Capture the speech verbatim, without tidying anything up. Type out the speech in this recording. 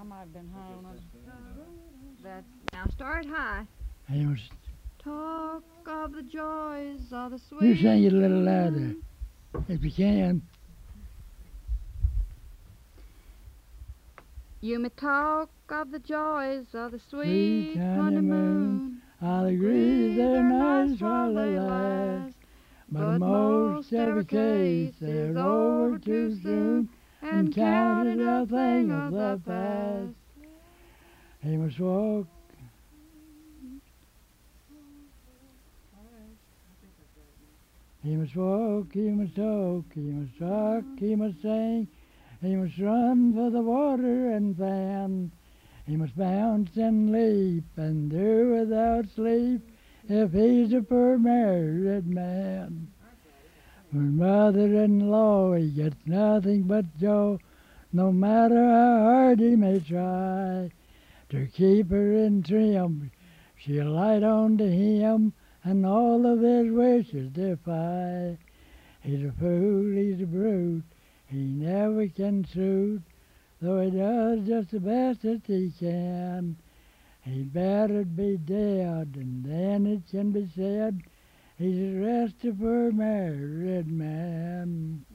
might have been high on it. That's now start high. He was, Talk of the joys of the sweet. you sing it a little louder, if you can. You may talk of the joys of the Sweet sweet honeymoon, honeymoon. I'll agree they're nice while they last, but in most every case they're over too soon, and counted a thing of the past. He must walk. He must walk, he must talk, he must talk, he must sing, he must run for the water and fan. He must bounce and leap and do without sleep if he's a poor married man. When mother-in-law he gets nothing but joy, no matter how hard he may try to keep her in trim. She'll light on to him and all of his wishes defy. He's a fool, he's a brute, he never can suit, though he does just the best that he can. He'd better be dead, and then it can be said he's the rest of a married man.